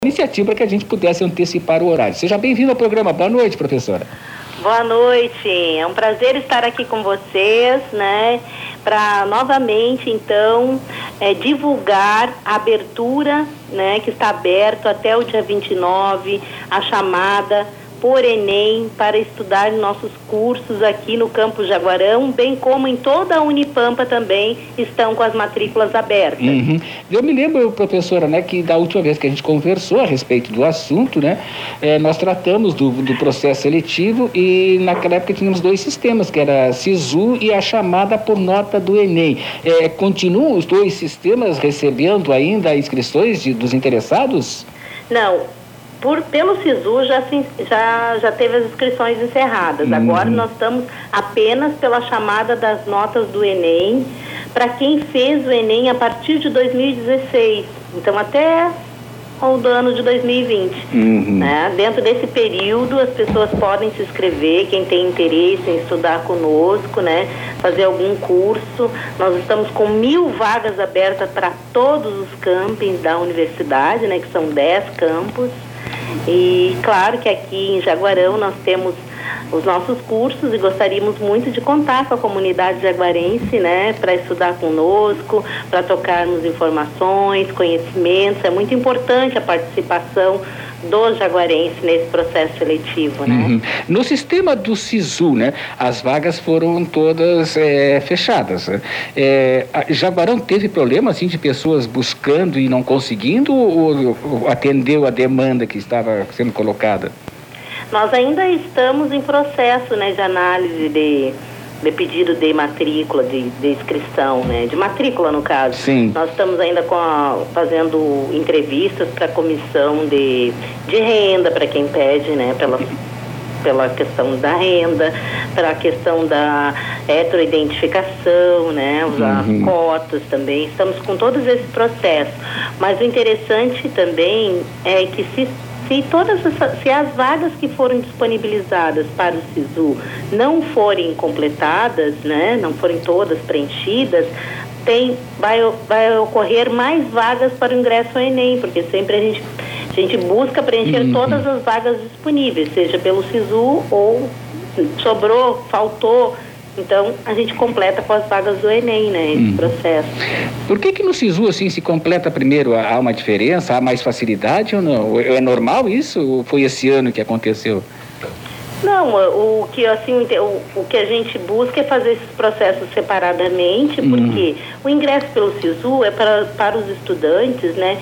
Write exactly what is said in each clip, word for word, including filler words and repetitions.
iniciativa para que a gente pudesse antecipar o horário. Seja bem-vindo ao programa. Boa noite, professora. Boa noite. É um prazer estar aqui com vocês, né? Para novamente, então, é, divulgar a abertura, né? Que está aberto até o dia vinte e nove, a chamada por Enem para estudar nossos cursos aqui no Campus Jaguarão, bem como em toda a Unipampa também estão com as matrículas abertas. Uhum. Eu me lembro, professora, né, que da última vez que a gente conversou a respeito do assunto, né, é, nós tratamos do, do processo seletivo e naquela época tínhamos dois sistemas, que era a SISU e a chamada por nota do Enem. É, continuam os dois sistemas recebendo ainda inscrições de, dos interessados? Não. Por, pelo SISU já, já, já teve as inscrições encerradas. Uhum. Agora nós estamos apenas pela chamada das notas do Enem, para quem fez o Enem a partir de dois mil e dezesseis. Então até o do ano de dois mil e vinte. Uhum. Né? Dentro desse período as pessoas podem se inscrever, quem tem interesse em estudar conosco, né? Fazer algum curso. Nós estamos com mil vagas abertas para todos os campings da universidade, né? Que são dez campos. E claro que aqui em Jaguarão nós temos os nossos cursos e gostaríamos muito de contar com a comunidade jaguarense, né, para estudar conosco, para trocarmos informações, conhecimentos. É muito importante a participação do jaguarense nesse processo seletivo, né? Uhum. No sistema do SISU, né, as vagas foram todas é, fechadas. É, Jaguarão teve problema assim de pessoas buscando e não conseguindo ou, ou atendeu a demanda que estava sendo colocada? Nós ainda estamos em processo, né, de análise de, de pedido de matrícula, de, de inscrição, né, de matrícula no caso. Sim. Nós estamos ainda com a, fazendo entrevistas para a comissão de, de renda, para quem pede, né, pela, pela questão da renda, para a questão da heteroidentificação, né, usar uhum. cotas também. Estamos com todos esses processos. Mas o interessante também é que se Se, todas as, se as vagas que foram disponibilizadas para o SISU não forem completadas, né, não forem todas preenchidas, tem, vai, vai ocorrer mais vagas para o ingresso ao Enem, porque sempre a gente, a gente busca preencher uhum. todas as vagas disponíveis, seja pelo SISU ou sobrou, faltou. Então, a gente completa com as vagas do Enem, né, esse hum. processo. Por que que no SISU, assim, se completa primeiro? Há uma diferença? Há mais facilidade ou não? É normal isso? Ou foi esse ano que aconteceu? Não, o que, assim, o, o que a gente busca é fazer esses processos separadamente, porque hum. o ingresso pelo SISU é para, para os estudantes, né,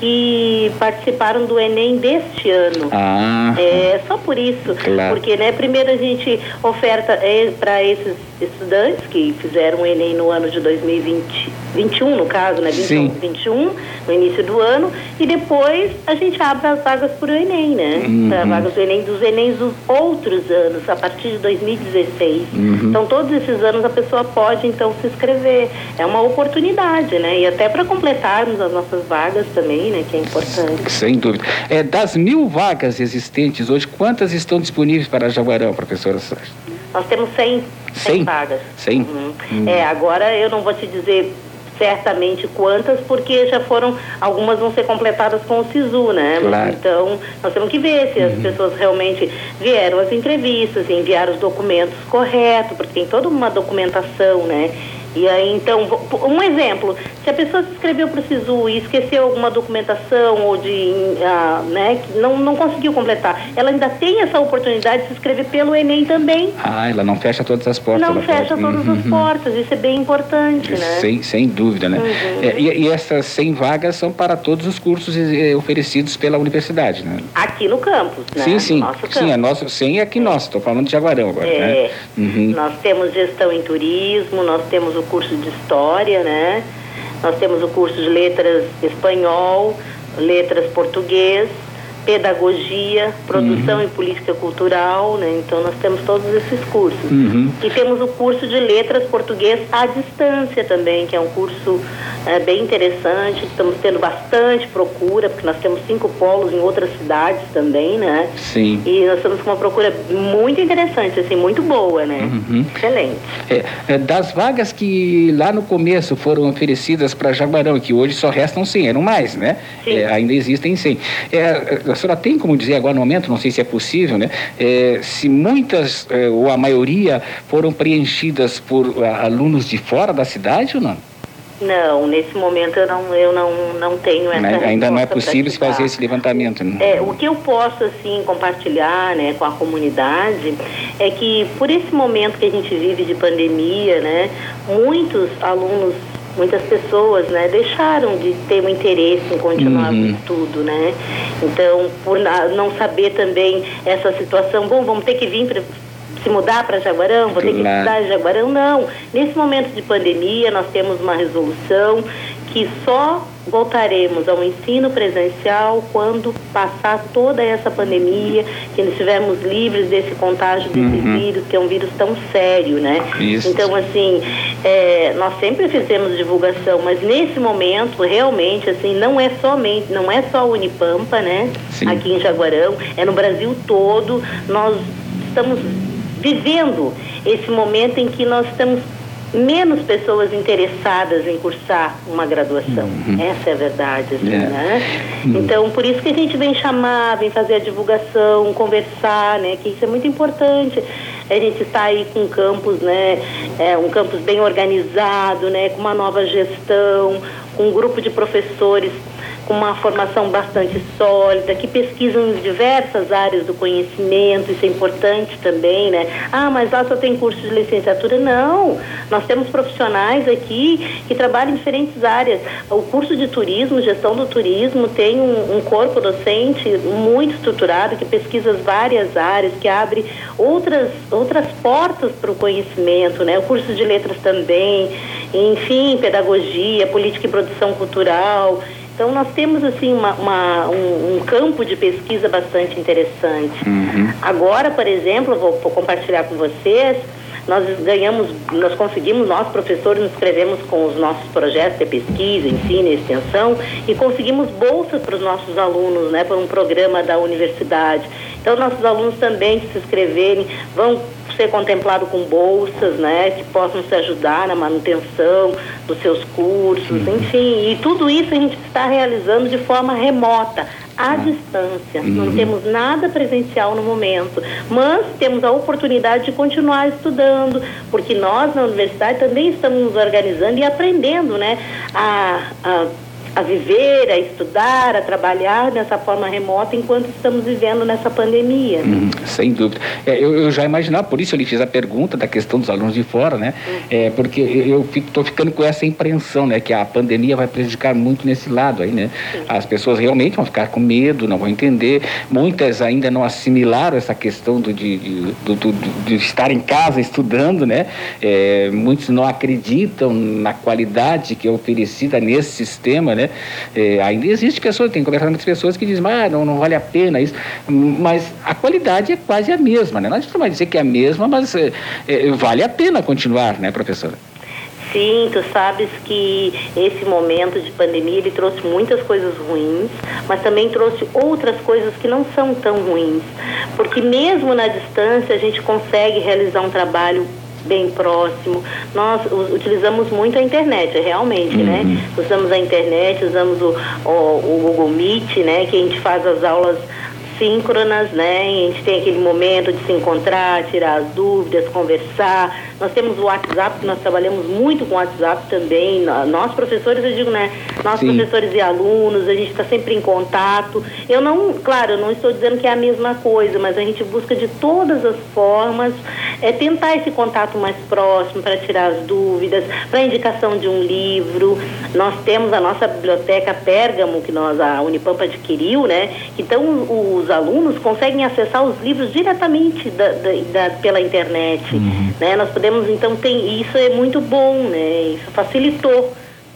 que participaram do Enem deste ano. Ah. É só por isso, claro. Porque, né, primeiro a gente oferta é, para esses estudantes que fizeram o Enem no ano de dois mil e vinte, vinte e um, no caso, né, vinte e um, vinte e um, no início do ano, e depois a gente abre as vagas para o Enem, né, uhum. para vagas do Enem, dos Enems dos outros anos, a partir de dois mil e dezesseis. Uhum. Então, todos esses anos a pessoa pode, então, se inscrever. É uma oportunidade, né, e até para completarmos as nossas vagas também, né, que é importante. Sem dúvida. É, das mil vagas existentes hoje, quantas estão disponíveis para Jaguarão, professora Sérgio? Nós temos cem, cem vagas. cem? Uhum. Hum. É, agora eu não vou te dizer certamente quantas, porque já foram, algumas vão ser completadas com o SISU, né? Claro. Então, nós temos que ver se uhum. as pessoas realmente vieram às entrevistas, enviaram os documentos corretos, porque tem toda uma documentação, né? E aí, então, um exemplo, se a pessoa se inscreveu para o SISU e esqueceu alguma documentação ou de, uh, né, que não, não conseguiu completar, ela ainda tem essa oportunidade de se inscrever pelo Enem também. Ah, ela não fecha todas as portas. Não fecha pode. todas uhum. as portas, isso é bem importante, né? Sem, sem dúvida, né? Uhum. É, e, e essas cem vagas são para todos os cursos eh, oferecidos pela universidade, né? Aqui no campus, né? Sim, sim. Nosso sim, é nosso, cem é aqui é. nosso, estou falando de Jaguarão agora, é. né? Uhum. Nós temos gestão em turismo, nós temos o curso de história, né? Nós temos o curso de letras espanhol, letras português, pedagogia, produção uhum. e política cultural, né? Então nós temos todos esses cursos. Uhum. E temos o curso de letras português à distância também, que é um curso é, bem interessante. Estamos tendo bastante procura, porque nós temos cinco polos em outras cidades também, né? Sim. E nós estamos com uma procura muito interessante, assim, muito boa, né? Uhum. Excelente. É, é, das vagas que lá no começo foram oferecidas para Jaguarão, que hoje só restam cem, eram mais, né? É, ainda existem cem. É, a senhora tem como dizer agora no momento, não sei se é possível, né? É, se muitas, é, ou a maioria, foram preenchidas por a, alunos de fora da cidade ou não? Não, nesse momento eu não, eu não, não tenho essa resposta. Ainda não é possível se fazer esse levantamento, né? É, o que eu posso, assim, compartilhar, né, com a comunidade é que, por esse momento que a gente vive de pandemia, né, muitos alunos, muitas pessoas, né, deixaram de ter um interesse em continuar uhum. o estudo, né? Então, por não saber também essa situação, bom, vamos ter que vir para se mudar para Jaguarão, vou ter que estudar em Jaguarão, não. Nesse momento de pandemia, nós temos uma resolução que só voltaremos ao ensino presencial quando passar toda essa pandemia, que nós estivermos livres desse contágio desse uhum. vírus, que é um vírus tão sério, né? Isso. Então, assim, é, nós sempre fizemos divulgação, mas nesse momento, realmente, assim, não é somente, não é só a Unipampa, né? Sim. Aqui em Jaguarão, é no Brasil todo. Nós estamos vivendo esse momento em que nós temos menos pessoas interessadas em cursar uma graduação. Uhum. Essa é a verdade, assim, é. né? Uhum. Então, por isso que a gente vem chamar, vem fazer a divulgação, conversar, né? Que isso é muito importante. A gente está aí com um campus, né? É, um campus bem organizado, né? Com uma nova gestão, com um grupo de professores com uma formação bastante sólida, que pesquisam em diversas áreas do conhecimento, isso é importante também, né? Ah, mas lá só tem curso de licenciatura. Não, nós temos profissionais aqui que trabalham em diferentes áreas. O curso de turismo, gestão do turismo, tem um, um corpo docente muito estruturado, que pesquisa as várias áreas, que abre outras, outras portas para o conhecimento, né? O curso de letras também, enfim, pedagogia, política e produção cultural. Então, nós temos, assim, uma, uma, um, um campo de pesquisa bastante interessante. Uhum. Agora, por exemplo, vou, vou compartilhar com vocês, nós ganhamos, nós conseguimos, nós professores nos inscrevemos com os nossos projetos de pesquisa, ensino e extensão, e conseguimos bolsas para os nossos alunos, né, para um programa da universidade. Então, nossos alunos também, que se inscreverem, vão ser contemplados com bolsas, né, que possam se ajudar na manutenção dos seus cursos, uhum. enfim, e tudo isso a gente está realizando de forma remota, à uhum. distância. Uhum. Não temos nada presencial no momento, mas temos a oportunidade de continuar estudando, porque nós na universidade também estamos nos organizando e aprendendo, né, a, a a viver, a estudar, a trabalhar dessa forma remota enquanto estamos vivendo nessa pandemia. Hum, sem dúvida. É, eu, eu já imaginava, por isso eu lhe fiz a pergunta da questão dos alunos de fora, né? Uhum. É, porque eu estou ficando com essa impressão, né? Que a pandemia vai prejudicar muito nesse lado aí, né? Sim. As pessoas realmente vão ficar com medo, não vão entender. Muitas ainda não assimilaram essa questão do, de, de, do, do, de estar em casa estudando, né? É, muitos não acreditam na qualidade que é oferecida nesse sistema, né? É, ainda existe pessoas, tem conversado com muitas pessoas que dizem, ah, não, não vale a pena isso, mas a qualidade é quase a mesma, né? Não vai dizer que é a mesma, mas é, é, vale a pena continuar, né, professora? Sim, tu sabes que esse momento de pandemia, ele trouxe muitas coisas ruins, mas também trouxe outras coisas que não são tão ruins, porque mesmo na distância a gente consegue realizar um trabalho bem próximo. Nós utilizamos muito a internet, realmente, uhum. né? Usamos a internet, usamos o, o, o Google Meet, né? Que a gente faz as aulas síncronas, né? E a gente tem aquele momento de se encontrar, tirar as dúvidas, conversar. Nós temos o WhatsApp, nós trabalhamos muito com o WhatsApp também. Nós, professores, eu digo, né? Nós, Sim. professores e alunos, a gente está sempre em contato. Eu não, claro, eu não estou dizendo que é a mesma coisa, mas a gente busca de todas as formas é, tentar esse contato mais próximo para tirar as dúvidas, para indicação de um livro. Nós temos a nossa biblioteca Pérgamo, que nós, a Unipampa adquiriu, né? Então, os alunos conseguem acessar os livros diretamente da, da, da, pela internet, uhum. né? Nós podemos, então, tem, isso é muito bom, né? Isso facilitou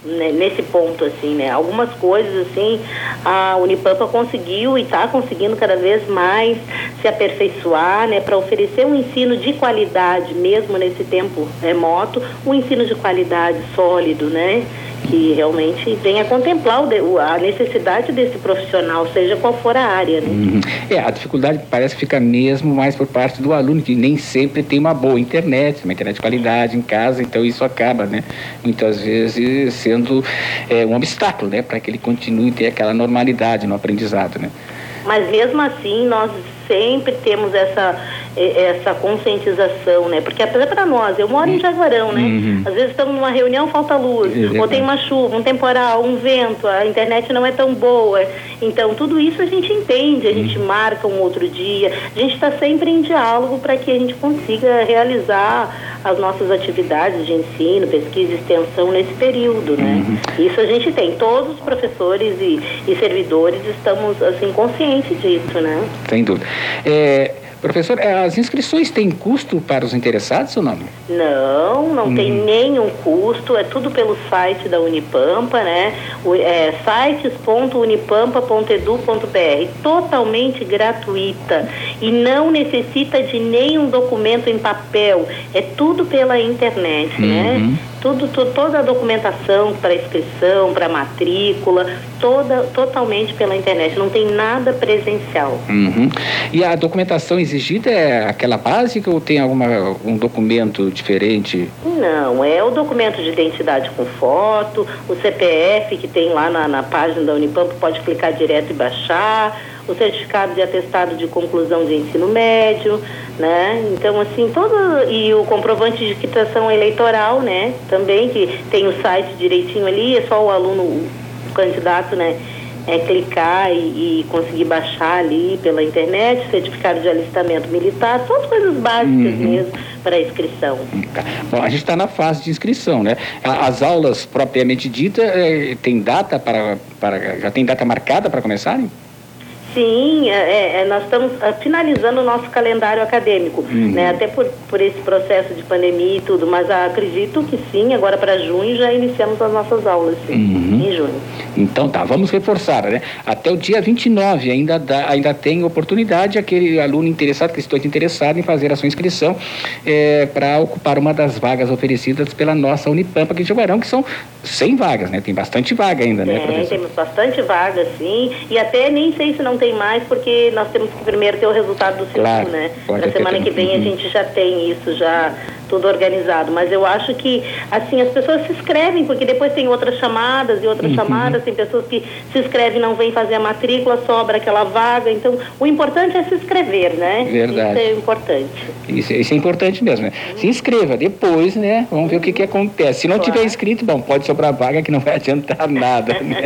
né, nesse ponto, assim, né? Algumas coisas, assim, a Unipampa conseguiu e está conseguindo cada vez mais se aperfeiçoar, né? Para oferecer um ensino de qualidade, mesmo nesse tempo remoto, um ensino de qualidade sólido, né? Que realmente venha contemplar o, a necessidade desse profissional, seja qual for a área, né? Uhum. É, a dificuldade parece ficar mesmo mais por parte do aluno, que nem sempre tem uma boa internet, uma internet de qualidade em casa, então isso acaba, né, muitas vezes sendo é, um obstáculo, né, para que ele continue a ter aquela normalidade no aprendizado, né? Mas mesmo assim, nós sempre temos essa, essa conscientização, né? Porque até para nós, eu moro em Jaguarão, né? Uhum. Às vezes estamos numa reunião, falta luz, é ou tem uma chuva, um temporal, um vento, a internet não é tão boa. Então, tudo isso a gente entende, a gente uhum. marca um outro dia, a gente está sempre em diálogo para que a gente consiga realizar as nossas atividades de ensino, pesquisa e extensão nesse período, né? Uhum. Isso a gente tem, todos os professores e, e servidores estamos, assim, conscientes disso, né? Sem dúvida. É, professor, as inscrições têm custo para os interessados ou não? Não, não uhum. tem nenhum custo, é tudo pelo site da Unipampa, né? O, é, sites ponto unipampa ponto edu ponto br, totalmente gratuita e não necessita de nenhum documento em papel, é tudo pela internet, uhum. né? Tudo, tudo, toda a documentação para inscrição, para matrícula, toda, totalmente pela internet, não tem nada presencial. Uhum. E a documentação exigida é aquela básica ou tem alguma, um documento diferente? Não, é o documento de identidade com foto, o C P F que tem lá na, na página da Unipampa, pode clicar direto e baixar, o certificado de atestado de conclusão de ensino médio, né? Então, assim, todo... E o comprovante de quitação eleitoral, né? Também, que tem o site direitinho ali, é só o aluno, o candidato, né? É clicar e, e conseguir baixar ali pela internet, certificado de alistamento militar, são as coisas básicas uhum. mesmo para a inscrição. Bom, a gente está na fase de inscrição, né? As aulas propriamente ditas, é, tem data para, para... já tem data marcada para começarem? Sim, é, é, nós estamos finalizando o nosso calendário acadêmico, uhum. né? Até por, por esse processo de pandemia e tudo, mas acredito que sim, agora para junho já iniciamos as nossas aulas, sim, uhum. em junho. Então tá, vamos reforçar, né? Até o dia vinte e nove ainda, dá, ainda tem oportunidade aquele aluno interessado, que estou interessado em fazer a sua inscrição é, para ocupar uma das vagas oferecidas pela nossa Unipampa aqui de Jaguarão, que são cem vagas, né? Tem bastante vaga ainda, né, professor? Tem, temos bastante vaga, sim, e até nem sei se não tem mais, porque nós temos que primeiro ter o resultado do SISU, claro, né? Na semana que vem uhum. a gente já tem isso, já tudo organizado, mas eu acho que, assim, as pessoas se inscrevem, porque depois tem outras chamadas e outras uhum. chamadas, tem pessoas que se inscrevem e não vêm fazer a matrícula, sobra aquela vaga, então o importante é se inscrever, né? Verdade. Isso é importante. Isso, isso é importante mesmo, né? Uhum. Se inscreva, depois, né? Vamos ver o que que acontece. Se não claro. tiver inscrito, bom, pode sobrar vaga que não vai adiantar nada, né?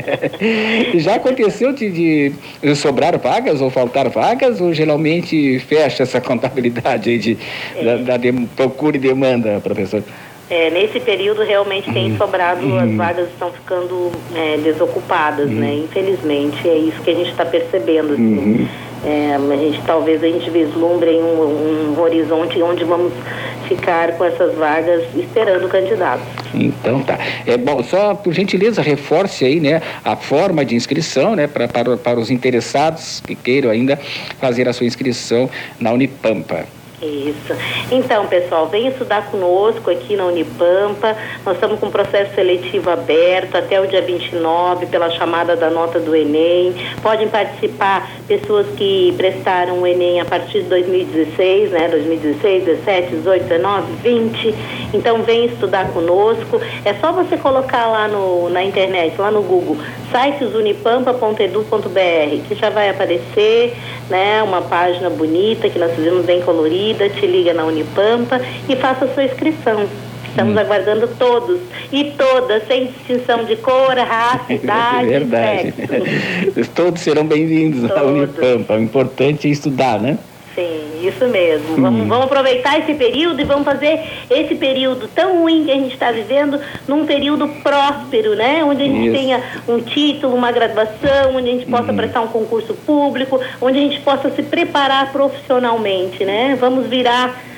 Já aconteceu de, de sobrar vagas ou faltar vagas, ou geralmente fecha essa contabilidade aí de, é. da, da de, procura e demanda, professor? É, nesse período realmente tem hum. sobrado, hum. as vagas estão ficando é, desocupadas, hum. né? Infelizmente, é isso que a gente está percebendo, assim. Hum. É, a gente, talvez a gente vislumbre em um, um horizonte onde vamos ficar com essas vagas esperando candidatos. Então tá. É bom, só por gentileza reforce aí, né, a forma de inscrição, né, pra, para, para os interessados que queiram ainda fazer a sua inscrição na Unipampa. Isso. Então, pessoal, venha estudar conosco aqui na Unipampa. Nós estamos com um processo seletivo aberto até o dia vinte e nove, pela chamada da nota do Enem. Podem participar pessoas que prestaram o Enem a partir de dois mil e dezesseis, né? dois mil e dezesseis, dezessete, dezoito, dezenove, vinte. Então, venha estudar conosco. É só você colocar lá no, na internet, lá no Google, sites unipampa ponto edu ponto br, que já vai aparecer, né? Uma página bonita que nós fizemos bem colorida. Te liga na Unipampa e faça a sua inscrição. Estamos hum. aguardando todos e todas, sem distinção de cor, raça, idade, verdade. Sexo. Todos serão bem-vindos à Unipampa. O importante é estudar, né? Sim, isso mesmo. Hum. Vamos, vamos aproveitar esse período e vamos fazer esse período tão ruim que a gente está vivendo num período próspero, né? Onde a gente isso. tenha um título, uma graduação, onde a gente possa hum. prestar um concurso público, onde a gente possa se preparar profissionalmente, né? Vamos virar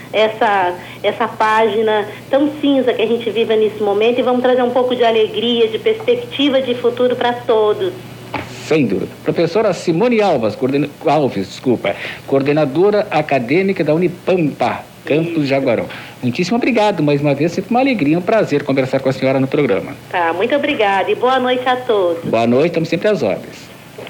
essa, essa página tão cinza que a gente vive nesse momento e vamos trazer um pouco de alegria, de perspectiva de futuro para todos. Sem dúvida. Professora Simone Alves, coordena... Alves, desculpa, coordenadora acadêmica da Unipampa, Campus Jaguarão. Muitíssimo obrigado, mais uma vez, sempre uma alegria, um prazer conversar com a senhora no programa. Tá, muito obrigada e boa noite a todos. Boa noite, estamos sempre às ordens.